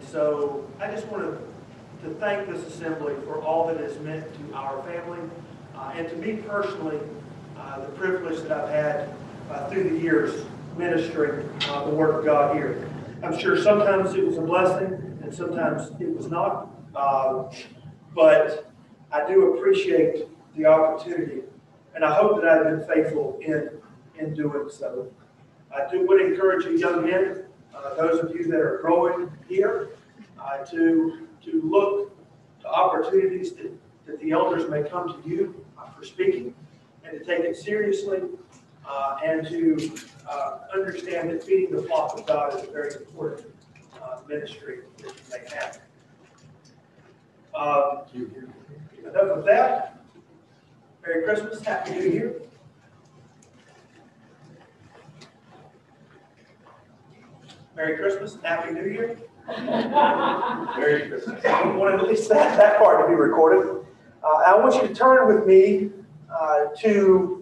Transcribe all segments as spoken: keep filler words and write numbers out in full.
so I just want to, to thank this assembly for all that it has meant to our family uh, and to me personally, uh, the privilege that I've had uh, through the years ministering uh, the Word of God here. I'm sure sometimes it was a blessing and sometimes it was not, uh, but I do appreciate the opportunity, and I hope that I've been faithful in, in doing so. I do would encourage you young men, uh, those of you that are growing here, uh, to, to look to opportunities that, that the elders may come to you uh, for speaking, and to take it seriously, uh, and to uh, understand that feeding the flock of God is a very important uh, ministry that you may have. Uh, enough of that. Merry Christmas, Happy New Year. Merry Christmas, Happy New Year. Merry Christmas. I wanted at least that, that part to be recorded. Uh, I want you to turn with me uh, to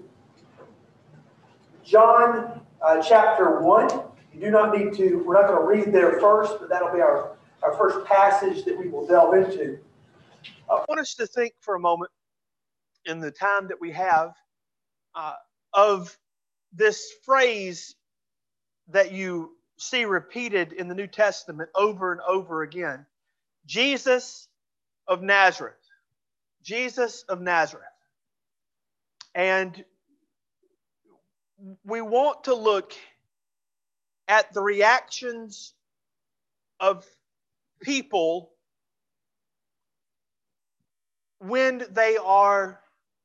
John uh, chapter one. You do not need to, we're not going to read there first, but that'll be our, our first passage that we will delve into. I want us to think for a moment in the time that we have uh, of this phrase that you see repeated in the New Testament over and over again. Jesus of Nazareth. Jesus of Nazareth. And we want to look at the reactions of people when they are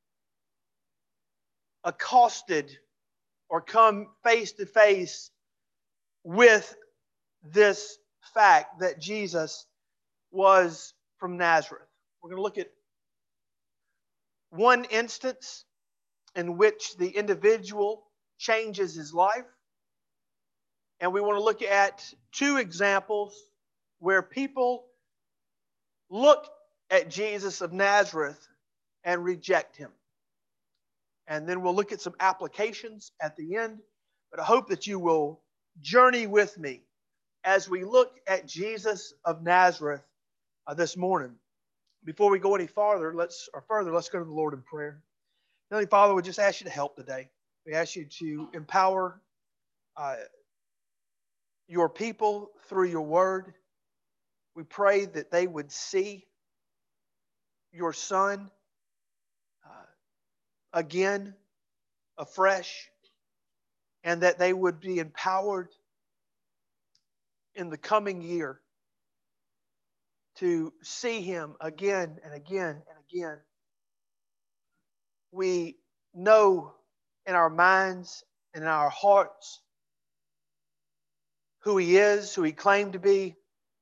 accosted or come face to face with this fact that Jesus was from Nazareth. We're going to look at one instance in which the individual changes his life. And we want to look at two examples where people look at Jesus of Nazareth and reject him. And then we'll look at some applications at the end. But I hope that you will journey with me as we look at Jesus of Nazareth uh, this morning. Before we go any farther, let's or further, let's go to the Lord in prayer. Heavenly Father, we just ask you to help today. We ask you to empower uh, your people through your word. We pray that they would see your Son uh, again, afresh, and that they would be empowered in the coming year to see him again and again and again. We know in our minds and in our hearts who he is, who he claimed to be.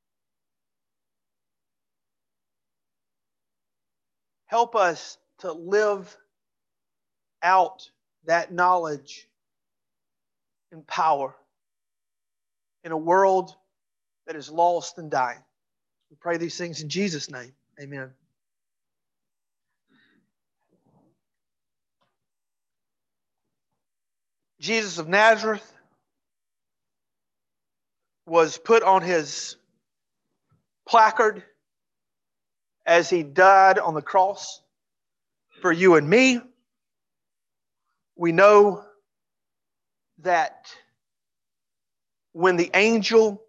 Help us to live out that knowledge and power in a world that is lost and dying. We pray these things in Jesus' name. Amen. Jesus of Nazareth was put on his placard as he died on the cross for you and me. We know that when the angel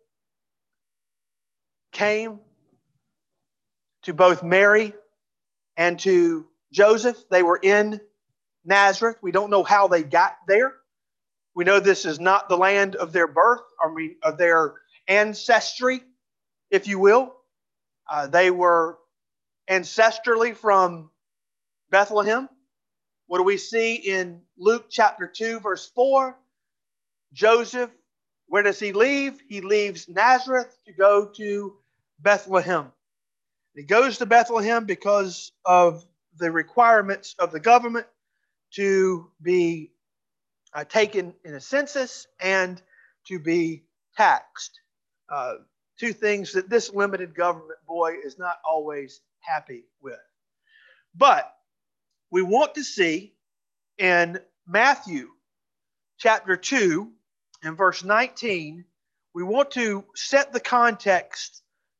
came to both Mary and to Joseph, they were in Nazareth. We don't know how they got there. We know this is not the land of their birth, I mean, of their ancestry, if you will. Uh, they were ancestrally from Bethlehem. What do we see in Luke chapter two, verse four? Joseph, where does he leave? He leaves Nazareth to go to Bethlehem. He goes to Bethlehem because of the requirements of the government to be uh, taken in a census and to be taxed. Uh, two things that this limited government boy is not always happy with. But we want to see in Matthew chapter two and verse nineteen, we want to set the context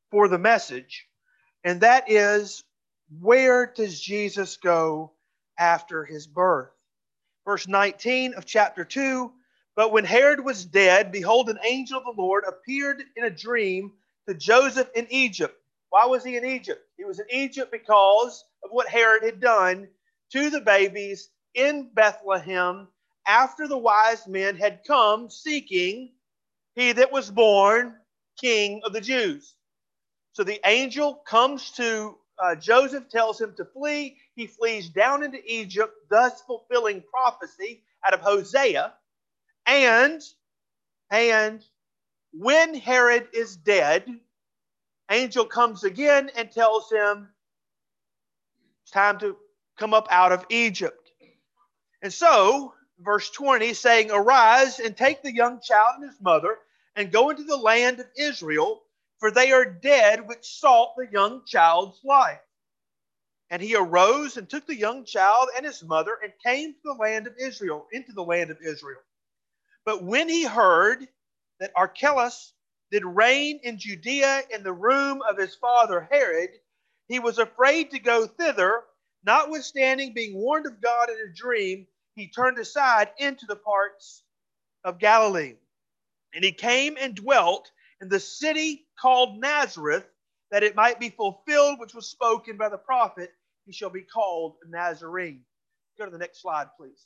for the message, and that is, where does Jesus go after his birth? Verse nineteen of chapter two, but when Herod was dead, behold, an angel of the Lord appeared in a dream to Joseph in Egypt. Why was he in Egypt? He was in Egypt because of what Herod had done to the babies in Bethlehem after the wise men had come seeking he that was born King of the Jews. So the angel comes to uh, Joseph, tells him to flee. He flees down into Egypt, thus fulfilling prophecy out of Hosea. And, and when Herod is dead, angel comes again and tells him it's time to come up out of Egypt. And so, verse twenty, saying, arise and take the young child and his mother and go into the land of Israel, for they are dead which sought the young child's life. And he arose and took the young child and his mother and came to the land of Israel, into the land of Israel. But when he heard that Archelaus did reign in Judea in the room of his father Herod, he was afraid to go thither. Notwithstanding being warned of God in a dream, he turned aside into the parts of Galilee. And he came and dwelt in the city called Nazareth, that it might be fulfilled which was spoken by the prophet, he shall be called a Nazarene. Go to the next slide, please.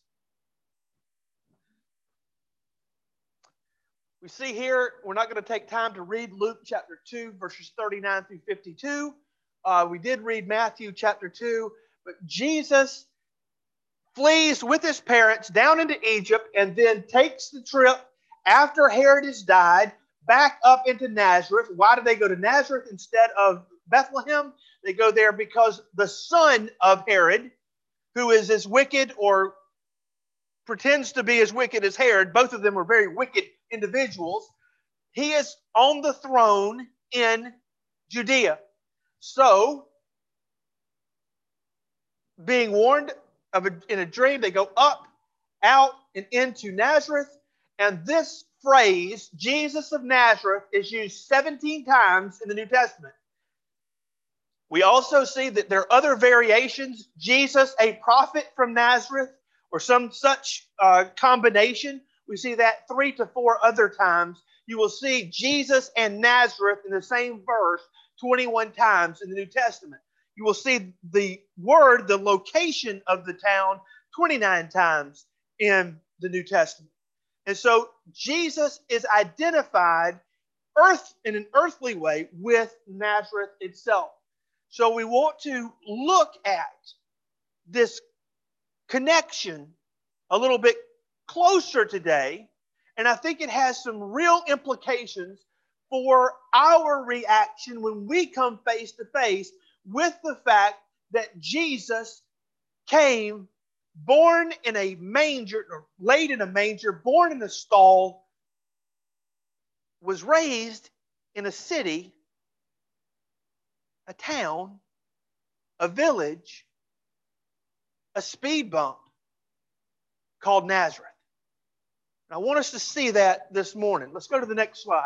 We see here, we're not going to take time to read Luke chapter two, verses thirty-nine through fifty-two. Uh, we did read Matthew chapter two, but Jesus flees with his parents down into Egypt and then takes the trip after Herod has died back up into Nazareth. Why did they go to Nazareth instead of Bethlehem? They go there because the son of Herod, who is as wicked or pretends to be as wicked as Herod, both of them were very wicked individuals, he is on the throne in Judea. So, being warned of a, in a dream, they go up, out, and into Nazareth. And this phrase, Jesus of Nazareth, is used seventeen times in the New Testament. We also see that there are other variations. Jesus, a prophet from Nazareth, or some such uh, combination. We see that three to four other times. You will see Jesus and Nazareth in the same verse twenty-one times in the New Testament. You will see the word, the location of the town, twenty-nine times in the New Testament. And so Jesus is identified earth in an earthly way with Nazareth itself. So we want to look at this connection a little bit closer today, and I think it has some real implications for our reaction when we come face to face with the fact that Jesus came born in a manger, or laid in a manger, born in a stall, was raised in a city, a town, a village, a speed bump called Nazareth. And I want us to see that this morning. Let's go to the next slide.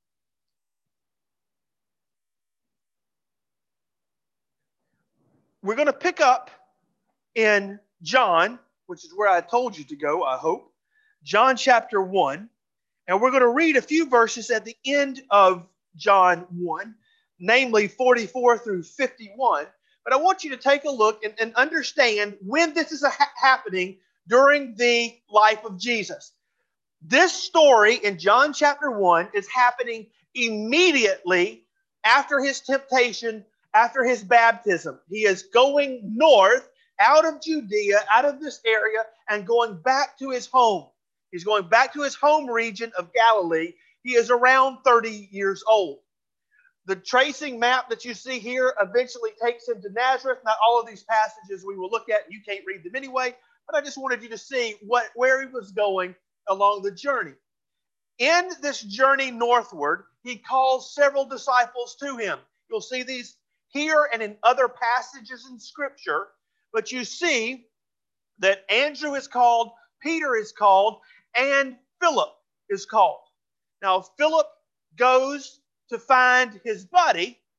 We're going to pick up in John, which is where I told you to go, I hope. John chapter one. And we're going to read a few verses at the end of John one, namely forty-four through fifty-one. But I want you to take a look and, and understand when this is a ha- happening during the life of Jesus. This story in John chapter one is happening immediately after his temptation, after his baptism. He is going north out of Judea, out of this area, and going back to his home. He's going back to his home region of Galilee. He is around thirty years old. The tracing map that you see here eventually takes him to Nazareth. Not all of these passages we will look at. You can't read them anyway, but I just wanted you to see what where he was going along the journey. In this journey northward, he calls several disciples to him. You'll see these here and in other passages in Scripture, but you see that Andrew is called, Peter is called, and Philip is called. Now, Philip goes to find his buddy,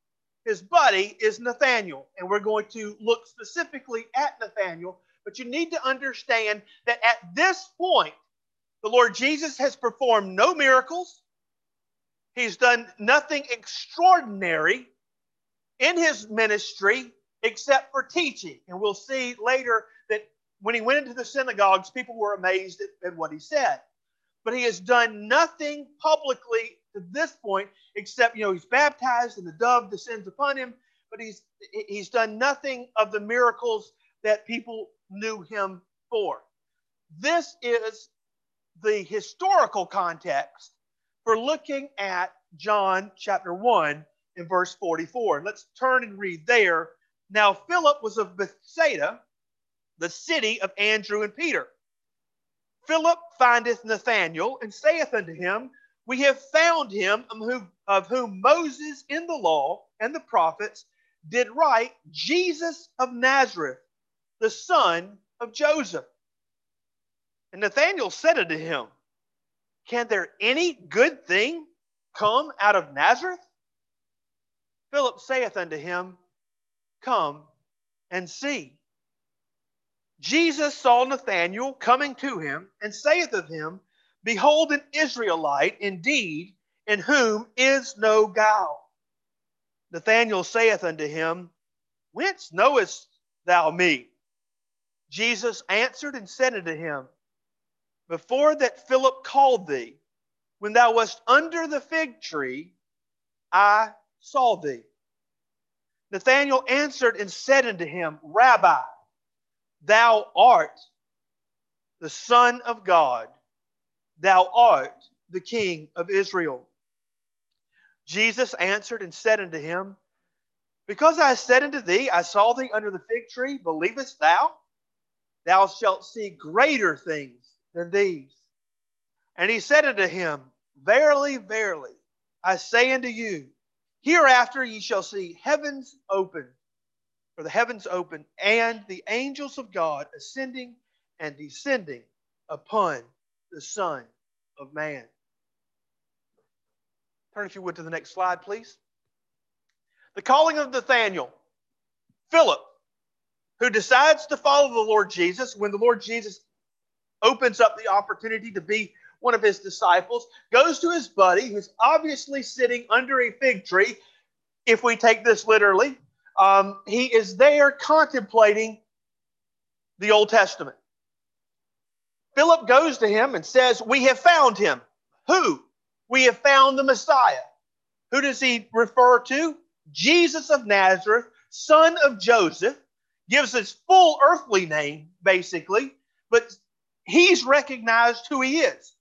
His buddy is Nathanael, and we're going to look specifically at Nathanael, but you need to understand that at this point, the Lord Jesus has performed no miracles. He's done nothing extraordinary in his ministry except for teaching. And we'll see later that when he went into the synagogues, people were amazed at, at what he said. But he has done nothing publicly to this point except, you know, he's baptized and the dove descends upon him, but he's he's done nothing of the miracles that people knew him for. This is the historical context for looking at John chapter one in verse forty-four. Let's turn and read there. Now Philip was of Bethsaida, the city of Andrew and Peter. Philip findeth Nathanael and saith unto him, We have found him of whom Moses in the law and the prophets did write, Jesus of Nazareth, the son of Joseph. And Nathanael said unto him, Can there any good thing come out of Nazareth? Philip saith unto him, Come and see. Jesus saw Nathanael coming to him, and saith of him, Behold an Israelite indeed, in whom is no guile. Nathanael saith unto him, Whence knowest thou me? Jesus answered and said unto him, Before that Philip called thee, when thou wast under the fig tree, I saw thee. Nathanael answered and said unto him, Rabbi, thou art the Son of God. Thou art the King of Israel. Jesus answered and said unto him, Because I said unto thee, I saw thee under the fig tree, believest thou? Thou shalt see greater things than these. And he said unto him, Verily, verily, I say unto you, hereafter ye shall see heavens open, for the heavens open, and the angels of God ascending and descending upon the Son of Man. Turn, if you would, to the next slide, please. The calling of Nathanael. Philip, who decides to follow the Lord Jesus when the Lord Jesus opens up the opportunity to be one of his disciples, goes to his buddy, who's obviously sitting under a fig tree, if we take this literally. Um, he is there contemplating the Old Testament. Philip goes to him and says, We have found him. Who? We have found the Messiah. Who does he refer to? Jesus of Nazareth, son of Joseph. Gives his full earthly name, basically, but he's recognized who he is.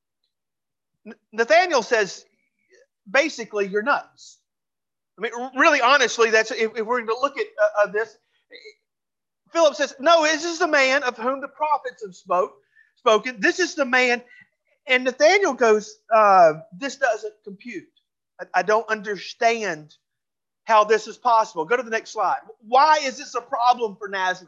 Nathanael says, basically, you're nuts. I mean, really, honestly, that's if, if we're going to look at uh, this, Philip says, no, this is the man of whom the prophets have spoke, spoken. This is the man. And Nathanael goes, uh, this doesn't compute. I, I don't understand how this is possible. Go to the next slide. Why is this a problem for Nazareth?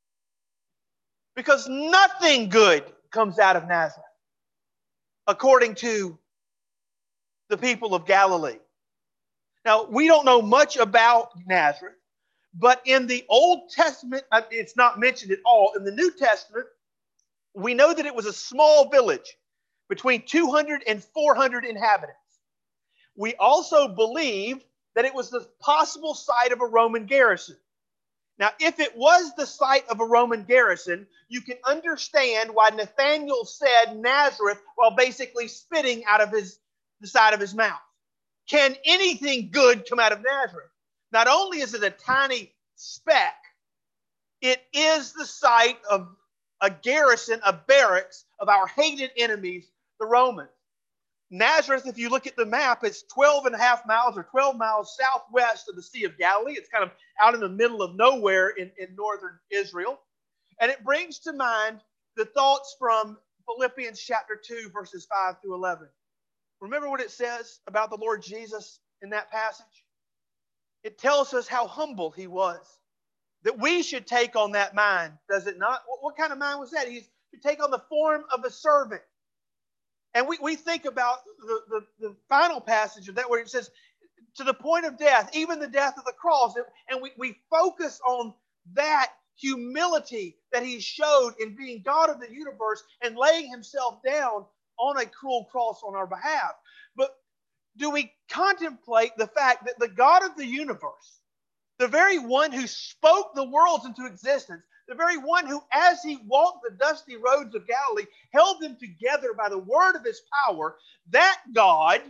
Because nothing good comes out of Nazareth, according to the people of Galilee. Now, we don't know much about Nazareth, but in the Old Testament, it's not mentioned at all. In the New Testament, we know that it was a small village between two hundred and four hundred inhabitants. We also believe that it was the possible site of a Roman garrison. Now, if it was the site of a Roman garrison, you can understand why Nathanael said Nazareth while basically spitting out of his, the side of his mouth. Can anything good come out of Nazareth? Not only is it a tiny speck, it is the site of a garrison, a barracks of our hated enemies, the Romans. Nazareth, if you look at the map, it's twelve and a half miles or twelve miles southwest of the Sea of Galilee. It's kind of out in the middle of nowhere in, in northern Israel. And it brings to mind the thoughts from Philippians chapter two, verses five through eleven. Remember what it says about the Lord Jesus in that passage? It tells us how humble he was. That we should take on that mind, does it not? What, what kind of mind was that? He should take on the form of a servant. And we, we think about the, the, the final passage of that where it says, to the point of death, even the death of the cross. And we, we focus on that humility that he showed in being God of the universe and laying himself down on a cruel cross on our behalf. But do we contemplate the fact that the God of the universe, the very one who spoke the worlds into existence, the very one who, as he walked the dusty roads of Galilee, held them together by the word of his power, that God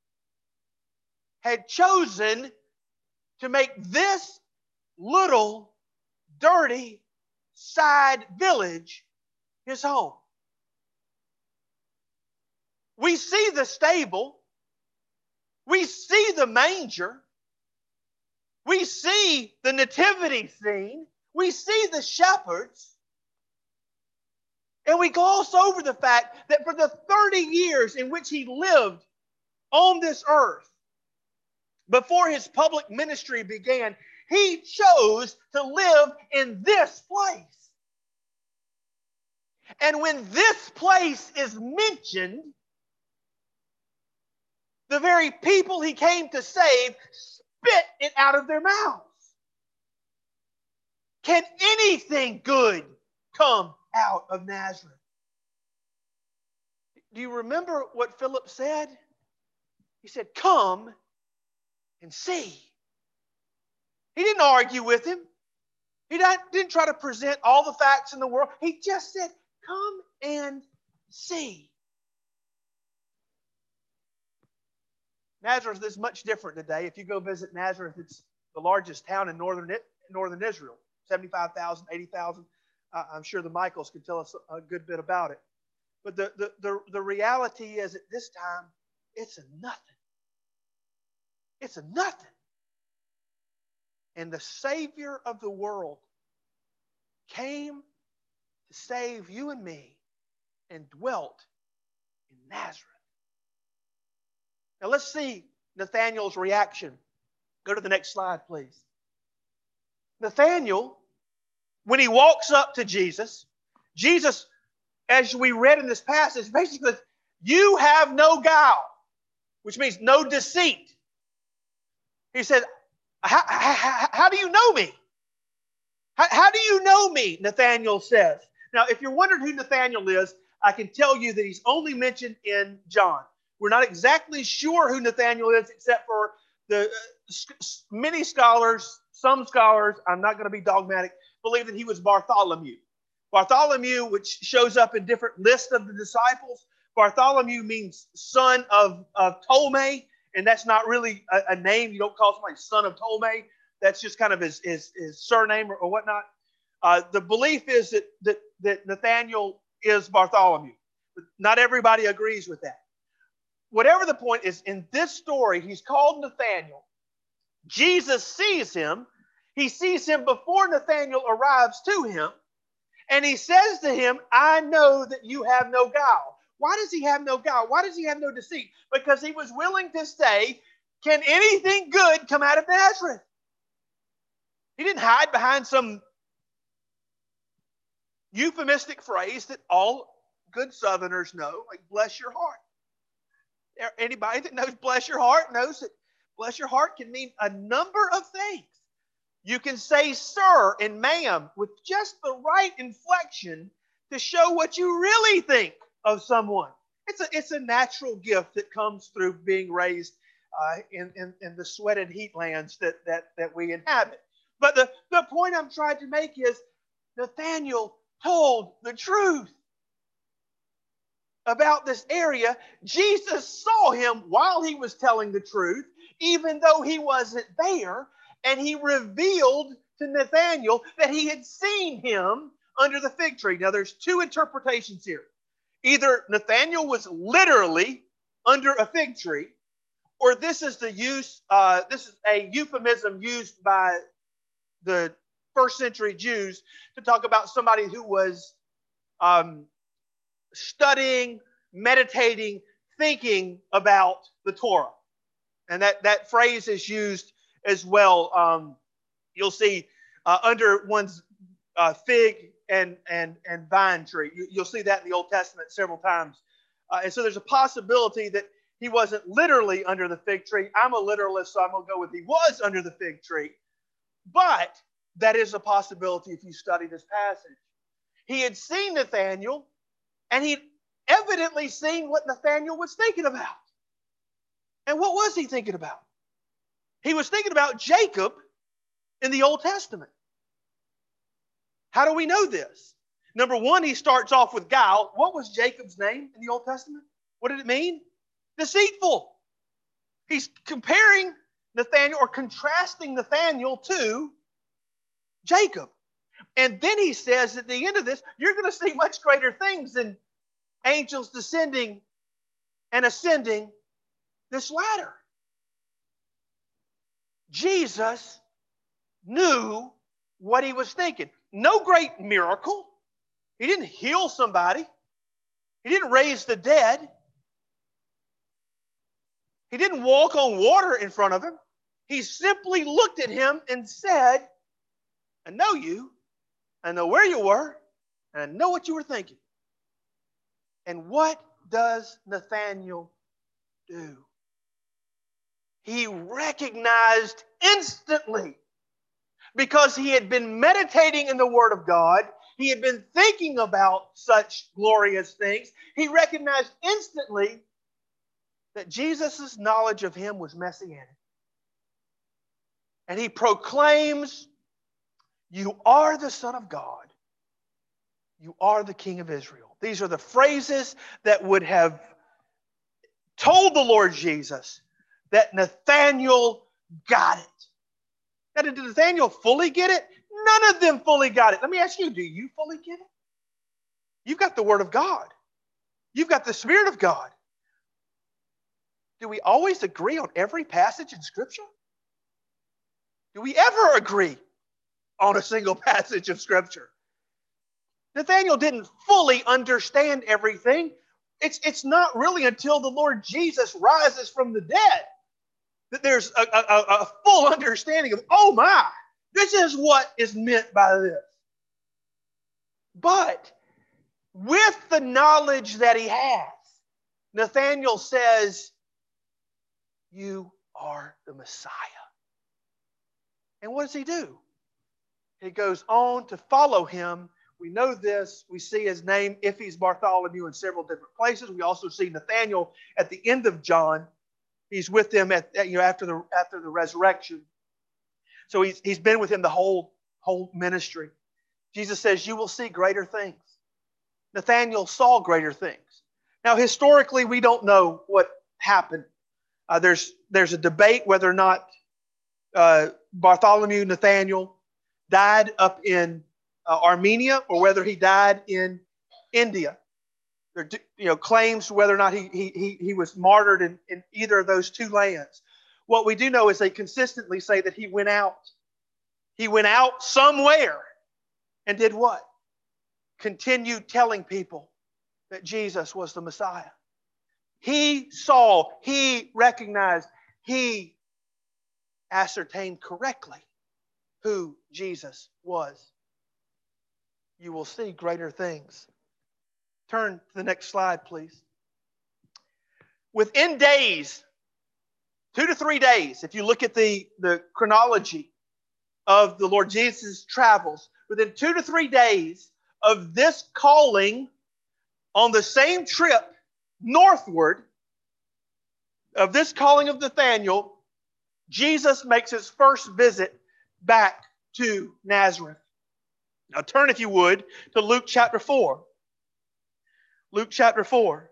had chosen to make this little, dirty side village his home. We see the stable. We see the manger. We see the nativity scene. We see the shepherds. And we gloss over the fact that for the thirty years in which he lived on this earth, before his public ministry began, he chose to live in this place. And when this place is mentioned, the very people he came to save spit it out of their mouths. Can anything good come out of Nazareth? Do you remember what Philip said? He said, "Come and see." He didn't argue with him. He didn't try to present all the facts in the world. He just said, "Come and see." Nazareth is much different today. If you go visit Nazareth, it's the largest town in northern, northern Israel, seventy-five thousand, eighty thousand. Uh, I'm sure the Michaels could tell us a good bit about it. But the, the, the, the reality is at this time, it's a nothing. It's a nothing. And the Savior of the world came to save you and me and dwelt in Nazareth. Now let's see Nathanael's reaction. Go to the next slide, please. Nathanael, when he walks up to Jesus, Jesus, as we read in this passage, basically says, "You have no guile," which means no deceit. He said, how, how, how do you know me? How, how do you know me? Nathanael says. Now, if you're wondering who Nathanael is, I can tell you that he's only mentioned in John. We're not exactly sure who Nathanael is, except for the uh, many scholars, some scholars, I'm not going to be dogmatic, believe that he was Bartholomew. Bartholomew, which shows up in different lists of the disciples, Bartholomew means son of, of Ptolemy, and that's not really a, a name. You don't call somebody son of Ptolemy. That's just kind of his, his, his surname or, or whatnot. Uh, the belief is that, that, that Nathanael is Bartholomew. But not everybody agrees with that. Whatever the point is, in this story, he's called Nathanael. Jesus sees him. He sees him before Nathanael arrives to him. And he says to him, "I know that you have no guile." Why does he have no guile? Why does he have no deceit? Because he was willing to say, "Can anything good come out of Nazareth?" He didn't hide behind some euphemistic phrase that all good Southerners know, like "bless your heart." Anybody that knows "bless your heart" knows that "bless your heart" can mean a number of things. You can say "sir" and "ma'am" with just the right inflection to show what you really think of someone. It's a, it's a natural gift that comes through being raised uh, in, in, in the sweated heatlands that, that, that we inhabit. But the, the point I'm trying to make is Nathanael told the truth about this area. Jesus saw him while he was telling the truth, even though he wasn't there, and he revealed to Nathanael that he had seen him under the fig tree. Now, there's two interpretations here. Either Nathanael was literally under a fig tree, or this is the use, uh, this is a euphemism used by the first century Jews to talk about somebody who was um, studying, meditating, thinking about the Torah. And that, that phrase is used as well. Um, you'll see uh, under one's uh, fig and, and, and vine tree. You, you'll see that in the Old Testament several times. Uh, and so there's a possibility that He wasn't literally under the fig tree. I'm a literalist, so I'm going to go with he was under the fig tree. But that is a possibility if you study this passage. He had seen Nathanael, and he'd evidently seen what Nathanael was thinking about. And what was he thinking about? He was thinking about Jacob in the Old Testament. How do we know this? Number one, he starts off with guile. What was Jacob's name in the Old Testament? What did it mean? Deceitful. He's comparing Nathanael or contrasting Nathanael to Jacob. And then he says at the end of this, you're going to see much greater things than angels descending and ascending this ladder. Jesus knew what he was thinking. No great miracle. He didn't heal somebody. He didn't raise the dead. He didn't walk on water in front of him. He simply looked at him and said, I know you. I know where you were. And I know what you were thinking. And what does Nathanael do? He recognized instantly, because he had been meditating in the Word of God, he had been thinking about such glorious things, he recognized instantly that Jesus' knowledge of him was messianic. And he proclaims, you are the Son of God. You are the King of Israel. These are the phrases that would have told the Lord Jesus that Nathanael got it. Now, did Nathanael fully get it? None of them fully got it. Let me ask you, do you fully get it? You've got the Word of God. You've got the Spirit of God. Do we always agree on every passage in Scripture? Do we ever agree on a single passage of Scripture? Nathanael didn't fully understand everything. It's, it's not really until the Lord Jesus rises from the dead that there's a, a, a full understanding of, oh my, this is what is meant by this. But with the knowledge that he has, Nathanael says, you are the Messiah. And what does he do? He goes on to follow him. We know this. We see his name, Iphes Bartholomew, in several different places. We also see Nathanael at the end of John. He's with them at, you know, after the after the resurrection. So he's he's been with him the whole whole ministry. Jesus says, "You will see greater things." Nathanael saw greater things. Now, historically, we don't know what happened. Uh, there's there's a debate whether or not uh, Bartholomew Nathanael died up in uh, Armenia or whether he died in India. There are, you know, claims whether or not he he he was martyred in, in either of those two lands. What we do know is they consistently say that he went out. He went out somewhere and did what? Continued telling people that Jesus was the Messiah. He saw, he recognized, he ascertained correctly who Jesus was. You will see greater things. Turn to the next slide, please. Within days, two to three days, if you look at the, the chronology of the Lord Jesus' travels, within two to three days of this calling on the same trip northward, of this calling of Nathanael, Jesus makes his first visit back to Nazareth. Now turn, if you would, to Luke chapter four. Luke chapter four.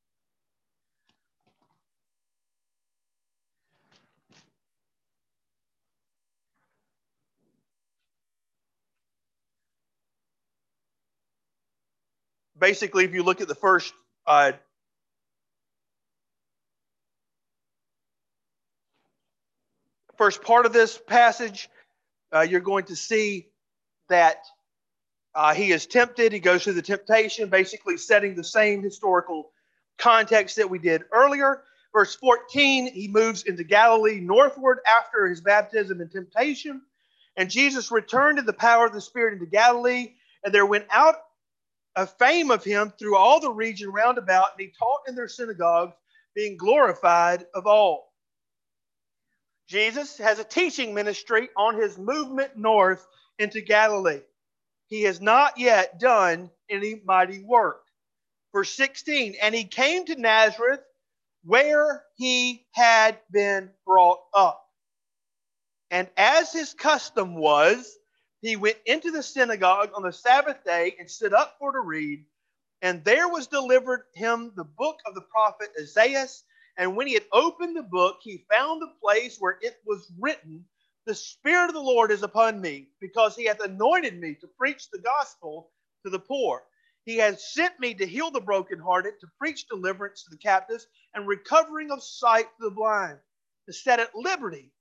Basically, if you look at the first uh, first part of this passage, uh, you're going to see that uh, he is tempted. He goes through the temptation, basically setting the same historical context that we did earlier. Verse fourteen, he moves into Galilee northward after his baptism and temptation. And Jesus returned in the power of the Spirit into Galilee, and there went out a fame of him through all the region round about, and he taught in their synagogues, being glorified of all. Jesus has a teaching ministry on his movement north into Galilee. He has not yet done any mighty work. Verse sixteen, and he came to Nazareth where he had been brought up. And as his custom was, he went into the synagogue on the Sabbath day and stood up for to read. And there was delivered him the book of the prophet Isaiah. And when he had opened the book, he found the place where it was written, the Spirit of the Lord is upon me, because he hath anointed me to preach the gospel to the poor. He has sent me to heal the brokenhearted, to preach deliverance to the captives, and recovering of sight to the blind, to set at liberty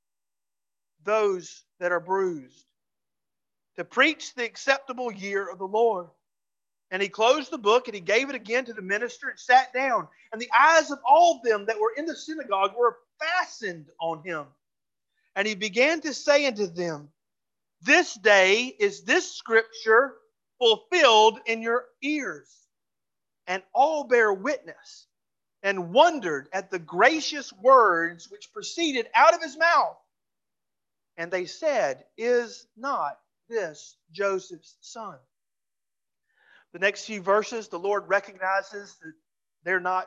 those that are bruised, to preach the acceptable year of the Lord. And he closed the book, and he gave it again to the minister, and sat down. And the eyes of all them that were in the synagogue were fastened on him. And he began to say unto them, this day is this scripture fulfilled in your ears. And all bare witness, and wondered at the gracious words which proceeded out of his mouth. And they said, is not this Joseph's son? The next few verses, the Lord recognizes that they're not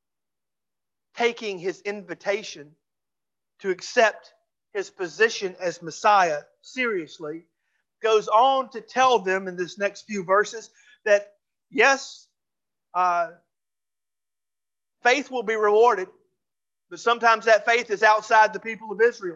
taking his invitation to accept his position as Messiah seriously. Goes on to tell them in this next few verses that, yes, uh, faith will be rewarded, but sometimes that faith is outside the people of Israel.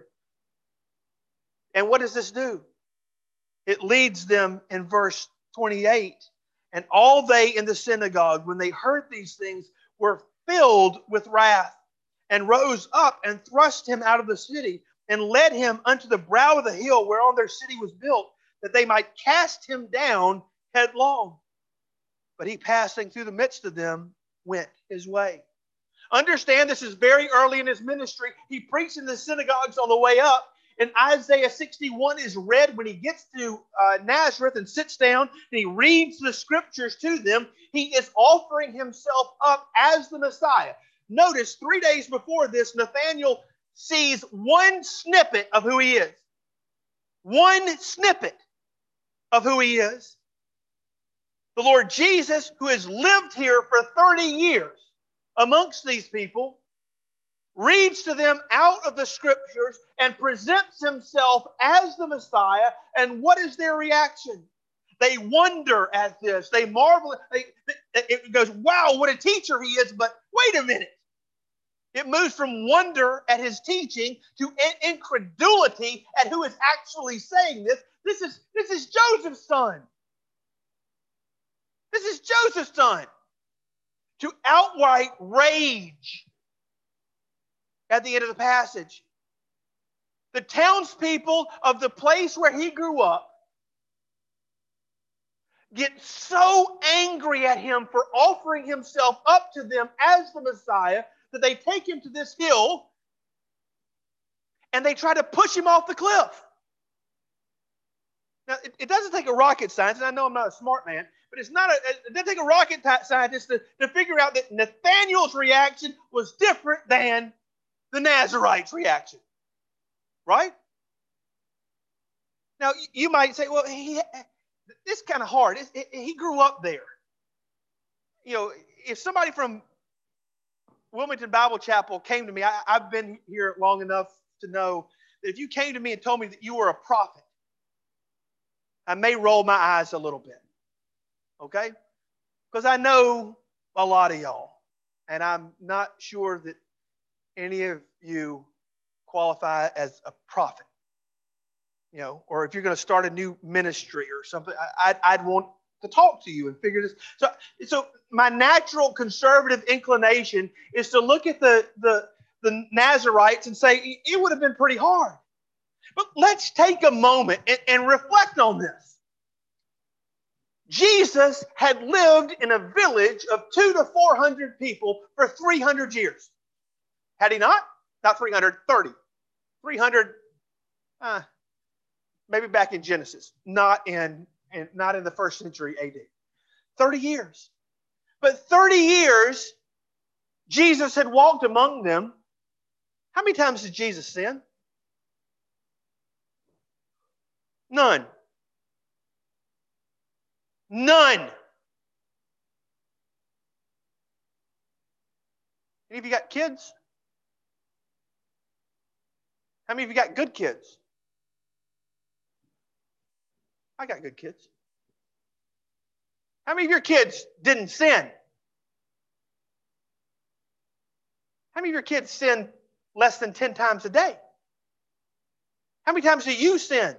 And what does this do? It leads them in verse twenty-eight. And all they in the synagogue, when they heard these things, were filled with wrath, and rose up and thrust him out of the city, and led him unto the brow of the hill whereon their city was built, that they might cast him down headlong. But he, passing through the midst of them, went his way. Understand, this is very early in his ministry. He preached in the synagogues on the way up. And Isaiah sixty-one is read when he gets to uh, Nazareth and sits down and he reads the scriptures to them. He is offering himself up as the Messiah. Notice, three days before this, Nathanael sees one snippet of who he is. One snippet of who he is. The Lord Jesus, who has lived here for thirty years amongst these people, reads to them out of the scriptures and presents himself as the Messiah. And what is their reaction? They wonder at this. They marvel. They, it goes, wow, what a teacher he is. But wait a minute. It moves from wonder at his teaching to incredulity at who is actually saying this. This is, this is Joseph's son. This is Joseph's son. To outright rage at the end of the passage. The townspeople of the place where he grew up get so angry at him for offering himself up to them as the Messiah that they take him to this hill and they try to push him off the cliff. Now, it, it doesn't take a rocket scientist, and I know I'm not a smart man, but it's not a, it doesn't take a rocket scientist to, to figure out that Nathanael's reaction was different than the Nazarites' reaction. Right? Now, you might say, well, he, this is kind of hard. It, it, he grew up there. You know, if somebody from Wilmington Bible Chapel came to me, I, I've been here long enough to know that if you came to me and told me that you were a prophet, I may roll my eyes a little bit. Okay? Because I know a lot of y'all. And I'm not sure that any of you qualify as a prophet, you know, or if you're going to start a new ministry or something, I'd, I'd want to talk to you and figure this. So, so my natural conservative inclination is to look at the, the, the Nazarites and say, it would have been pretty hard. But let's take a moment and, and reflect on this. Jesus had lived in a village of two to four hundred people for three hundred years. Had he not? Not three hundred, thirty. three hundred, uh, maybe back in Genesis, not in, in, not in the first century A D. thirty years. But thirty years, Jesus had walked among them. How many times did Jesus sin? None. None. Any of you got kids? How many of you got good kids? I got good kids. How many of your kids didn't sin? How many of your kids sin less than ten times a day? How many times do you sin?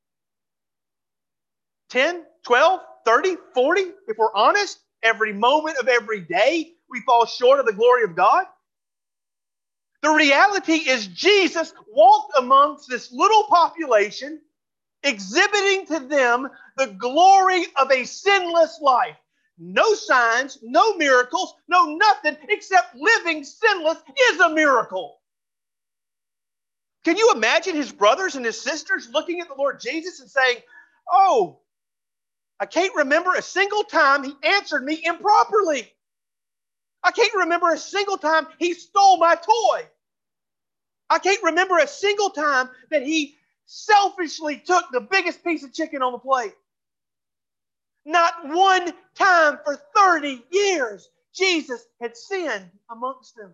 ten, twelve, thirty, forty? If we're honest, every moment of every day we fall short of the glory of God. The reality is Jesus walked amongst this little population, exhibiting to them the glory of a sinless life. No signs, no miracles, no nothing except living sinless is a miracle. Can you imagine his brothers and his sisters looking at the Lord Jesus and saying, oh, I can't remember a single time he answered me improperly. I can't remember a single time he stole my toy. I can't remember a single time that he selfishly took the biggest piece of chicken on the plate. Not one time for thirty years, Jesus had sinned amongst them.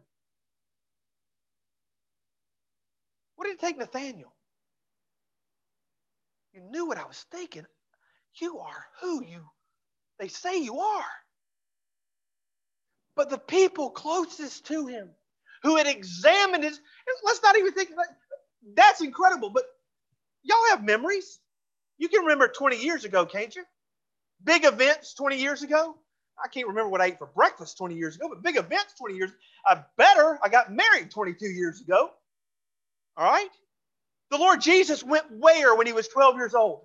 What did it take Nathanael? You knew what I was thinking. You are who you they say you are. But the people closest to him, who had examined his, let's not even think, that's incredible, but y'all have memories. You can remember twenty years ago, can't you? Big events twenty years ago. I can't remember what I ate for breakfast twenty years ago, but big events twenty years. I better, I got married twenty-two years ago. All right? The Lord Jesus went where when he was twelve years old?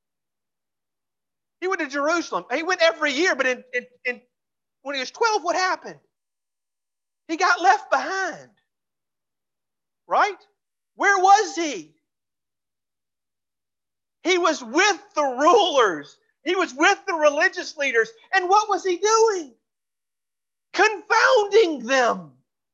He went to Jerusalem. He went every year, but in, in, in when he was twelve, what happened? He got left behind. Right? Where was he? He was with the rulers. He was with the religious leaders. And what was he doing? Confounding them.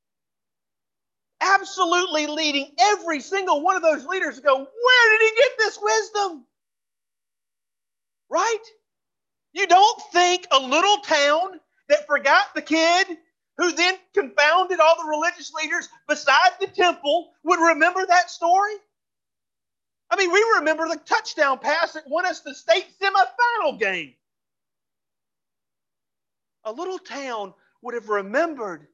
Absolutely leading every single one of those leaders to go, where did he get this wisdom? Right? You don't think a little town that forgot the kid, who then confounded all the religious leaders beside the temple, would remember that story? I mean, we remember the touchdown pass that won us the state semifinal game. A little town would have remembered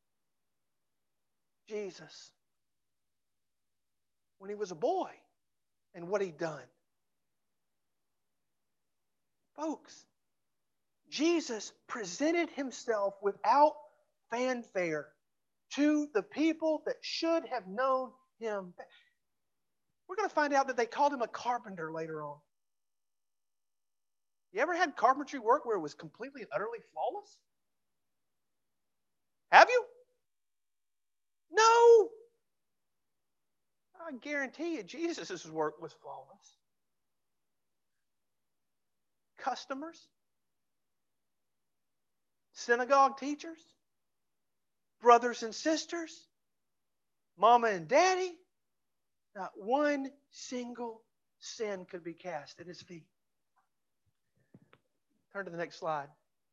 Jesus when he was a boy and what he'd done. Folks, Jesus presented himself without fanfare to the people that should have known him. We're going to find out that they called him a carpenter later on. You ever had carpentry work where it was completely and utterly flawless? Have you? No. I guarantee you Jesus' work was flawless. Customers, synagogue teachers, brothers and sisters, mama and daddy, not one single sin could be cast at his feet. Turn to the next slide.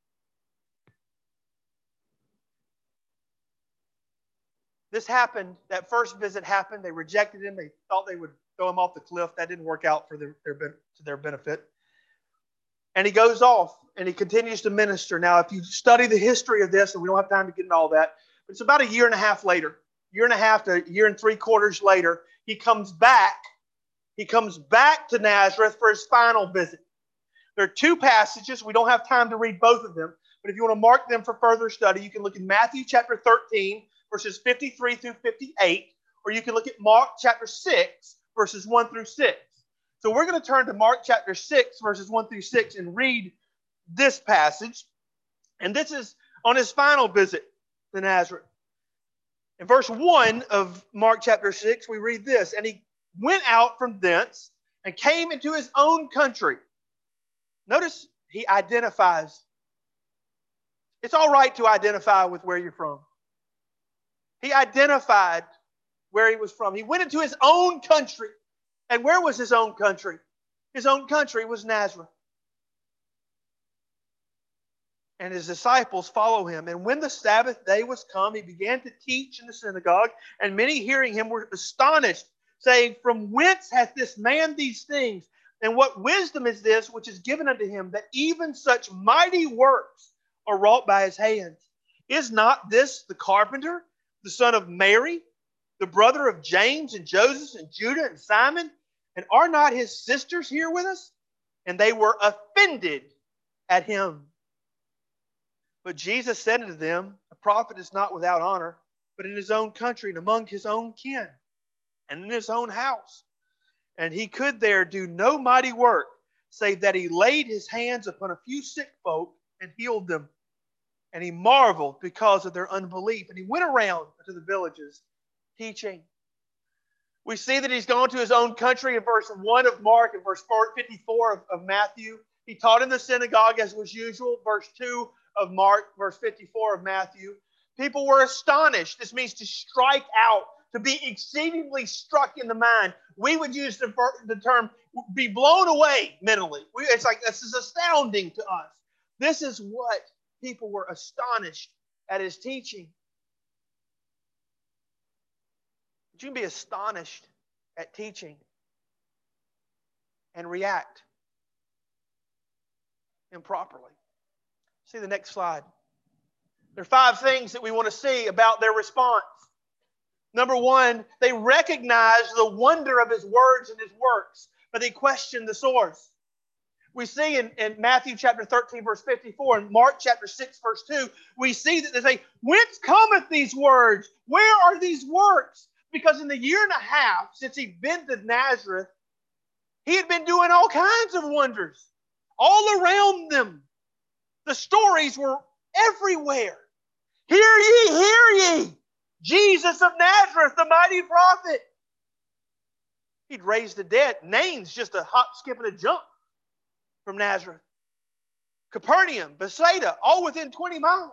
This happened, that first visit happened. They rejected him. They thought they would throw him off the cliff. That didn't work out for their, their, to their benefit. And he goes off and he continues to minister. Now, if you study the history of this, and we don't have time to get into all that, but it's about a year and a half later, year and a half to a year and three quarters later, he comes back. He comes back to Nazareth for his final visit. There are two passages. We don't have time to read both of them, but if you want to mark them for further study, you can look in Matthew chapter thirteen, verses fifty-three through fifty-eight, or you can look at Mark chapter six, verses one through six. So we're going to turn to Mark chapter six, verses one through six, and read this passage. And this is on his final visit to Nazareth. In verse one of Mark chapter six, we read this: and he went out from thence and came into his own country. Notice he identifies. It's all right to identify with where you're from. He identified where he was from. He went into his own country. And where was his own country? His own country was Nazareth. And his disciples follow him. And when the Sabbath day was come, he began to teach in the synagogue, and many hearing him were astonished, saying, From whence hath this man these things? And what wisdom is this which is given unto him, that even such mighty works are wrought by his hands? Is not this the carpenter, the son of Mary, the brother of James and Joseph and Judah and Simon? And are not his sisters here with us? And they were offended at him. But Jesus said unto them, A prophet is not without honor, but in his own country and among his own kin, and in his own house. And he could there do no mighty work, save that he laid his hands upon a few sick folk and healed them. And he marveled because of their unbelief. And he went around to the villages teaching. We see that he's gone to his own country in verse one of Mark and verse fifty-four of, of Matthew. He taught in the synagogue as was usual, verse two of Mark, verse fifty-four of Matthew. People were astonished. This means to strike out, to be exceedingly struck in the mind. We would use the, the term be blown away mentally. We, it's like this is astounding to us. This is what people were astonished at his teaching. But you can be astonished at teaching and react improperly. See the next slide. There are five things that we want to see about their response. Number one, they recognized the wonder of his words and his works, but they questioned the source. We see in, in Matthew chapter thirteen, verse fifty-four, and Mark chapter six, verse two, we see that they say, Whence cometh these words? Where are these works? Because in the year and a half since he'd been to Nazareth, he had been doing all kinds of wonders all around them. The stories were everywhere. Hear ye, hear ye, Jesus of Nazareth, the mighty prophet. He'd raised the dead. Nain's just a hop, skip, and a jump from Nazareth. Capernaum, Bethsaida, all within twenty miles.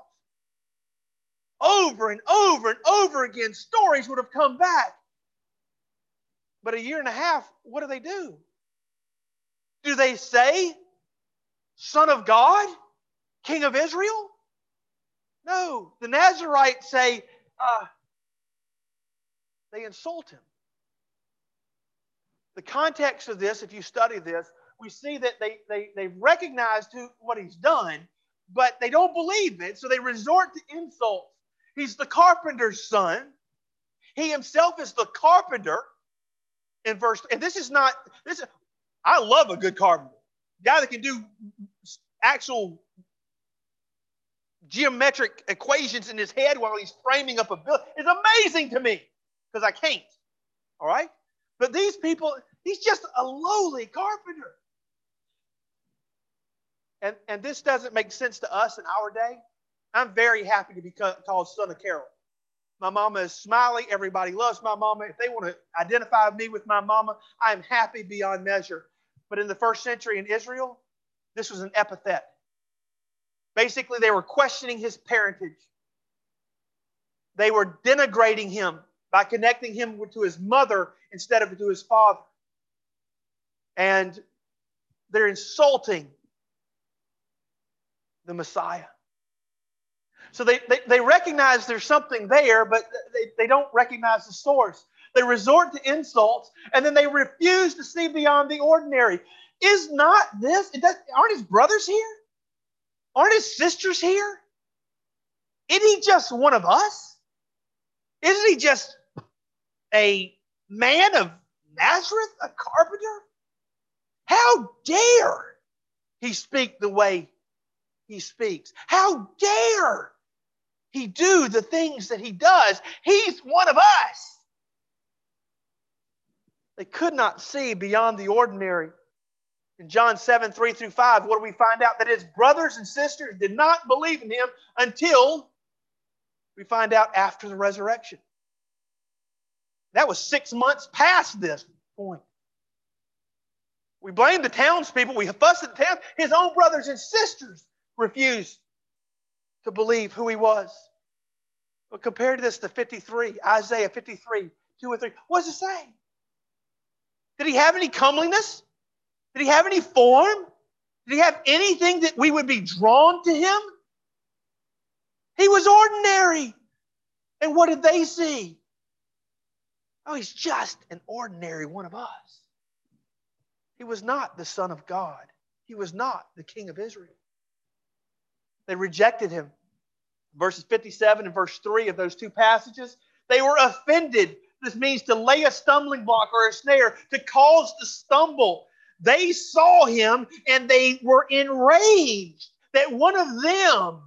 Over and over and over again, stories would have come back. But a year and a half, what do they do? Do they say, Son of God? King of Israel? No. The Nazarites say, uh, they insult him. The context of this, if you study this, we see that they, they, they've recognized who, what he's done, but they don't believe it, so they resort to insults. He's the carpenter's son. He himself is the carpenter. In verse, and this is not, this is, I love a good carpenter. Guy that can do actual geometric equations in his head while he's framing up a building. It's amazing to me because I can't. All right? But these people, he's just a lowly carpenter. And, and this doesn't make sense to us in our day. I'm very happy to be called son of Carol. My mama is smiley. Everybody loves my mama. If they want to identify me with my mama, I am happy beyond measure. But in the first century in Israel, this was an epithet. Basically, they were questioning his parentage. They were denigrating him by connecting him to his mother instead of to his father. And they're insulting the Messiah. So they, they, they recognize there's something there, but they, they don't recognize the source. They resort to insults, and then they refuse to see beyond the ordinary. Is not this, it does, aren't his brothers here? Aren't his sisters here? Isn't he just one of us? Isn't he just a man of Nazareth, a carpenter? How dare he speak the way he speaks? How dare he do the things that he does? He's one of us. They could not see beyond the ordinary. In John seven, three through five, what do we find out? That his brothers and sisters did not believe in him until we find out after the resurrection. That was six months past this point. We blame the townspeople. We fuss at the town. His own brothers and sisters refused to believe who he was. But compare this to fifty-three, Isaiah fifty-three, two and three. What does it say? Did he have any comeliness? Did he have any form? Did he have anything that we would be drawn to him? He was ordinary. And what did they see? Oh, he's just an ordinary one of us. He was not the Son of God. He was not the King of Israel. They rejected him. Verses fifty-seven and verse three of those two passages, they were offended. This means to lay a stumbling block or a snare, to cause to stumble. They saw him and they were enraged that one of them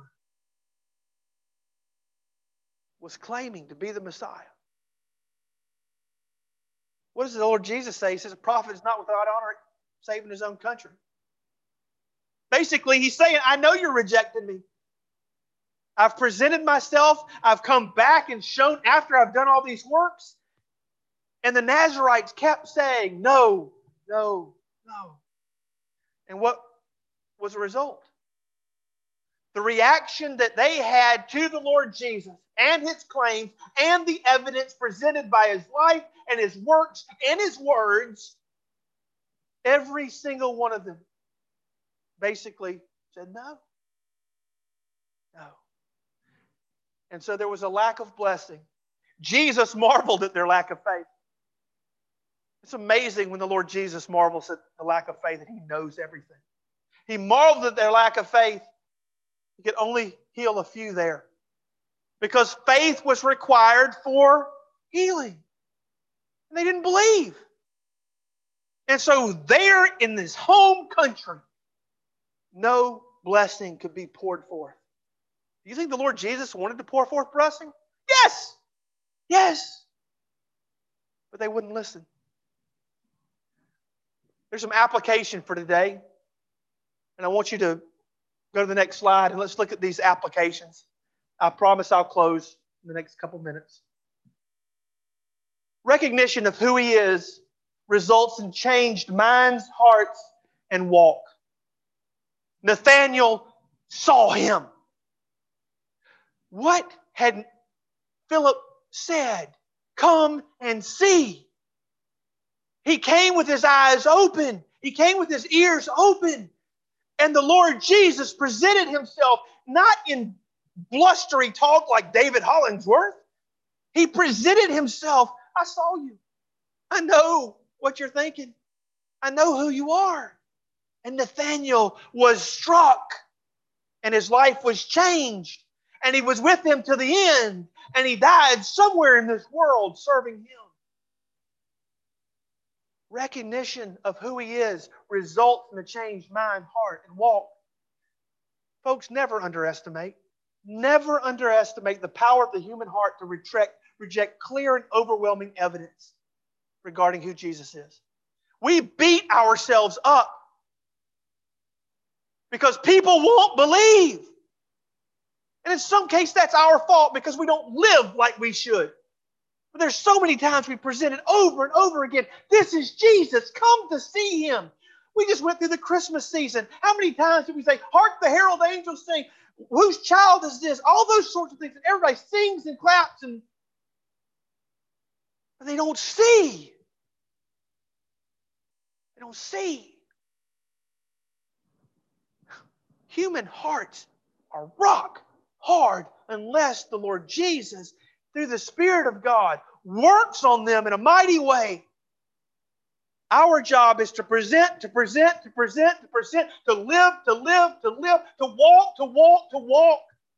was claiming to be the Messiah. What does the Lord Jesus say? He says, a prophet is not without honor, save in his own country. Basically, he's saying, I know you're rejecting me. I've presented myself. I've come back and shown after I've done all these works. And the Nazarites kept saying, no, no, no. And what was the result? The reaction that they had to the Lord Jesus and his claims and the evidence presented by his life and his works and his words, every single one of them basically said no. No. And so there was a lack of blessing. Jesus marveled at their lack of faith. It's amazing when the Lord Jesus marvels at the lack of faith that he knows everything. He marveled at their lack of faith. He could only heal a few there, because faith was required for healing. And they didn't believe. And so there in this home country, no blessing could be poured forth. Do you think the Lord Jesus wanted to pour forth blessing? Yes! Yes! But they wouldn't listen. There's some application for today. And I want you to go to the next slide and let's look at these applications. I promise I'll close in the next couple minutes. Recognition of who he is results in changed minds, hearts, and walk. Nathanael saw him. What had Philip said? Come and see. He came with his eyes open. He came with his ears open. And the Lord Jesus presented himself not in blustery talk like David Hollingsworth. He presented himself. I saw you. I know what you're thinking. I know who you are. And Nathanael was struck. And his life was changed. And he was with him to the end. And he died somewhere in this world serving him. Recognition of who he is results in a changed mind, heart, and walk. Folks, never underestimate, never underestimate the power of the human heart to reject, reject clear and overwhelming evidence regarding who Jesus is. We beat ourselves up because people won't believe. And in some cases, that's our fault because we don't live like we should. But there's so many times we present it over and over again. This is Jesus. Come to see him. We just went through the Christmas season. How many times did we say, hark the herald angels sing, whose child is this? All those sorts of things. And everybody sings and claps, and but they don't see. They don't see. Human hearts are rock hard unless the Lord Jesus, through the Spirit of God, works on them in a mighty way. Our job is to present, to present, to present, to present, to live, to live, to live, to walk, to walk, to walk.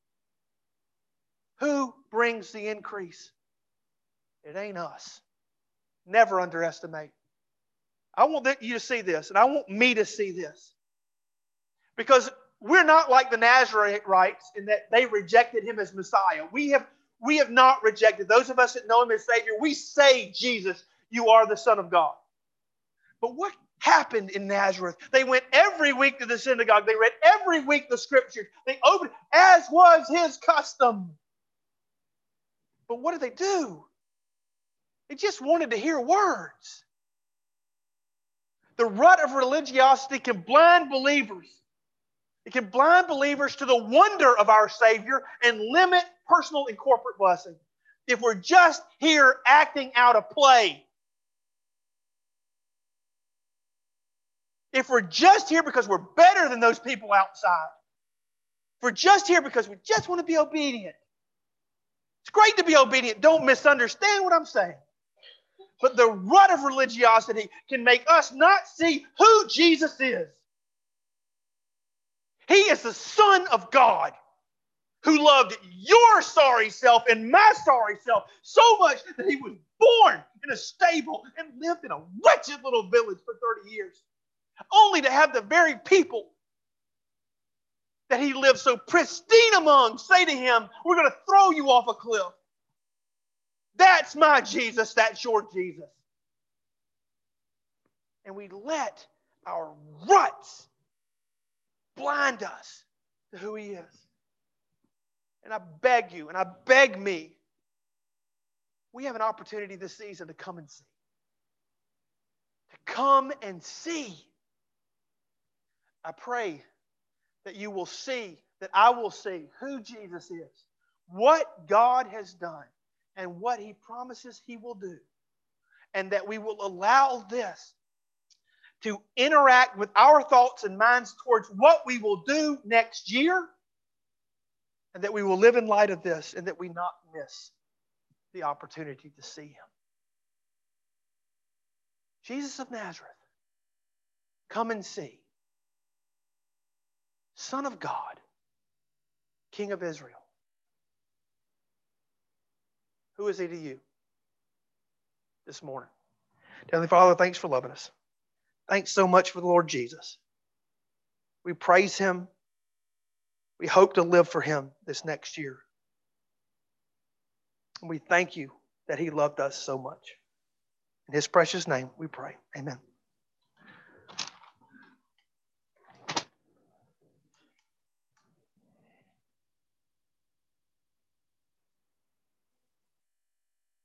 Who brings the increase? It ain't us. Never underestimate. I want you to see this, and I want me to see this. Because we're not like the Nazarites in that they rejected him as Messiah. We have We have not rejected. Those of us that know him as Savior, we say, Jesus, you are the Son of God. But what happened in Nazareth? They went every week to the synagogue. They read every week the Scriptures. They opened, as was his custom. But what did they do? They just wanted to hear words. The rut of religiosity can blind believers It can blind believers to the wonder of our Savior and limit personal and corporate blessing. If we're just here acting out a play, if we're just here because we're better than those people outside, if we're just here because we just want to be obedient, it's great to be obedient. Don't misunderstand what I'm saying. But the rut of religiosity can make us not see who Jesus is. He is the Son of God who loved your sorry self and my sorry self so much that he was born in a stable and lived in a wretched little village for thirty years, only to have the very people that he lived so pristine among say to him, we're going to throw you off a cliff. That's my Jesus, that's your Jesus. And we let our ruts blind us to who he is. And I beg you, and I beg me, we have an opportunity this season to come and see. To come and see. I pray that you will see, that I will see who Jesus is, what God has done, and what he promises he will do. And that we will allow this to interact with our thoughts and minds towards what we will do next year, and that we will live in light of this, and that we not miss the opportunity to see him. Jesus of Nazareth, come and see. Son of God, King of Israel. Who is he to you this morning? Heavenly Father, thanks for loving us. Thanks so much for the Lord Jesus. We praise him. We hope to live for him this next year. And we thank you that he loved us so much. In his precious name we pray. Amen.